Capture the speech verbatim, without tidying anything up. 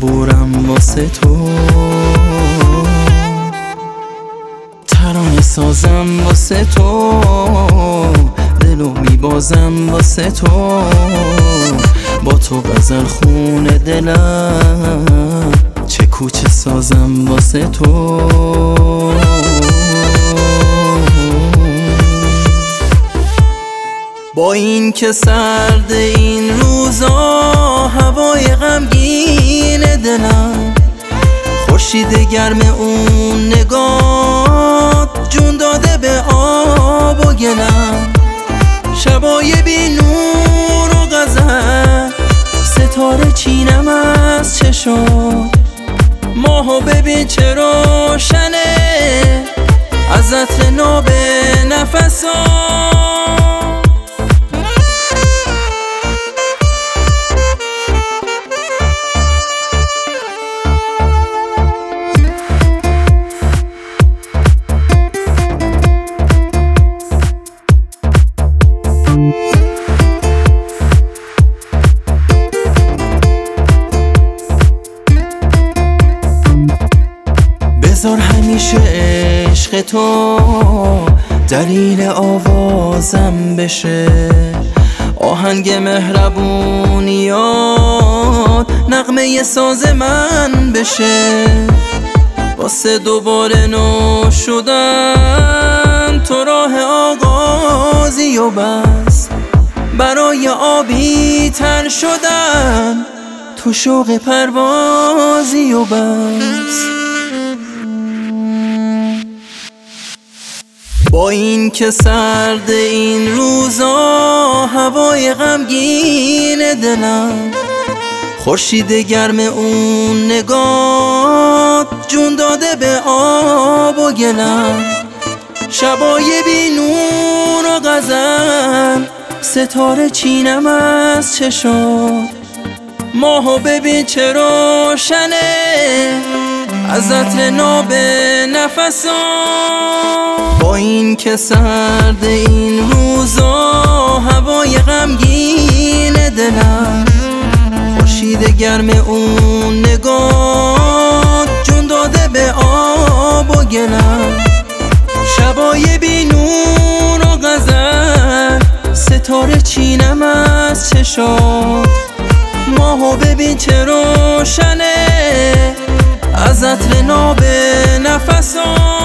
صبورم واسه تو، ترانه سازم واسه تو، دلو میبازم واسه تو، با تو غزل خونه دلم، چه کوچه سازم واسه تو. با این که سرد این روزا، هوای غمگین دلم، خورشید گرم اون نگات، جون داده به آب و گلم، شبای بی نور و غزل، ستاره چینم از چشات، ماهو ببین چه روشنه، از عطر ناب نفسات. بذار همیشه عشق تو دلیل آوازم بشه، آهنگ مهربونیات نغمه ساز من بشه، واسه دوباره نو شدن تو راه آغازی و بس، برای آبی تر شدن تو شوق پروازی و بس. با این که سرد این روزا، هوای غمگین دلم، خورشید گرم اون نگات، جون داده به آب و گلم، شبای بی نور و غزل، ستاره چینم از چشات، ماهو ببین چه روشنه، از عطر ناب نفسات. با این که سرد این روزا، هوای غمگین دلم، خورشید گرم اون نگات، جون داده به آب و گلم، شبای بی نور و غزل، ستاره چینم از چشات، ماهو ببین چه روشنه، از عطر ناب نفسات.